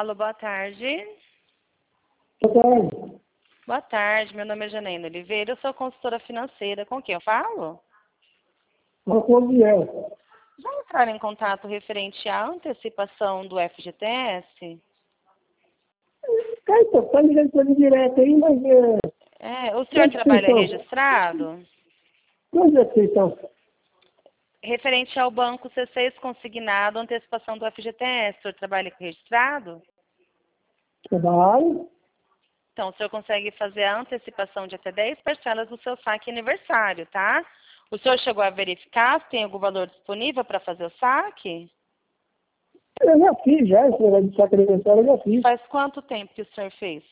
Alô, boa tarde. Boa tarde. Boa tarde, meu nome é Janaína Oliveira, eu sou consultora financeira. Com quem eu falo? Marcos Viel. Já entraram em contato referente à antecipação do FGTS? Então, tá ligando pra mim direto aí, mas O senhor trabalha então? registrado? Onde é que vocês estão? Referente ao banco C6 consignado, antecipação do FGTS, o senhor trabalha registrado? Trabalho? Então, o senhor consegue fazer a antecipação de até 10 parcelas do seu saque aniversário, tá? O senhor chegou a verificar se tem algum valor disponível para fazer o saque? Eu já fiz, esse negócio de saco aniversário eu já fiz. Faz quanto tempo que o senhor fez?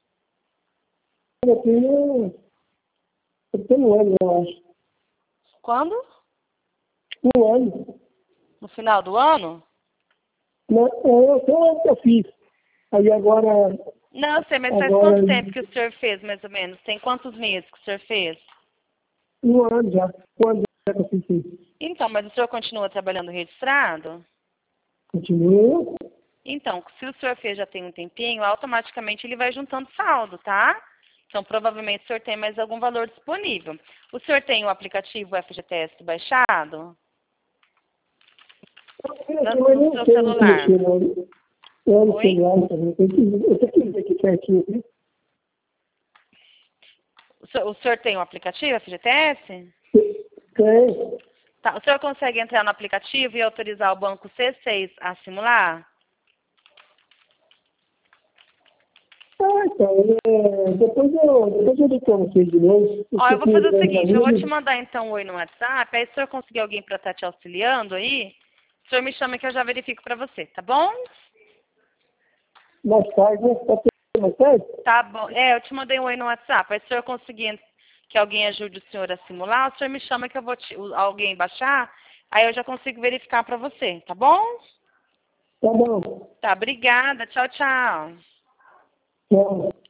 Eu tenho um ano, eu acho. Quando? Um ano. No final do ano? Não, eu tenho um ano que eu fiz. Aí agora, Não, eu sei, mas faz quanto tempo que o senhor fez, mais ou menos? Tem quantos meses que o senhor fez? um ano já. Um ano já que eu fiz isso. Então, mas o senhor continua trabalhando registrado? Continuo. Então, se o senhor fez já tem um tempinho, automaticamente ele vai juntando saldo, tá? Então, provavelmente o senhor tem mais algum valor disponível. O senhor tem o aplicativo FGTS baixado? No seu celular. Eu não Oi? sei lá também. Eu tenho que ver aqui certinho. Viu? O senhor tem o aplicativo FGTS? Tem. Tá, o senhor consegue entrar no aplicativo e autorizar o banco C6 a simular? Então, depois eu dou pra vocês de novo. Ó, eu vou fazer o seguinte, eu vou te mandar então um oi no WhatsApp, aí se o senhor conseguir alguém para estar te auxiliando aí, o senhor me chama que eu já verifico para você, tá bom? Mais tarde, né? Pode ser mais tarde? Tá bom. Eu te mandei um oi no WhatsApp, aí se o senhor conseguir que alguém ajude o senhor a simular, o senhor me chama que eu vou alguém baixar, aí eu já consigo verificar para você, tá bom? Tá bom. Tá, obrigada. Tchau, tchau. Tchau.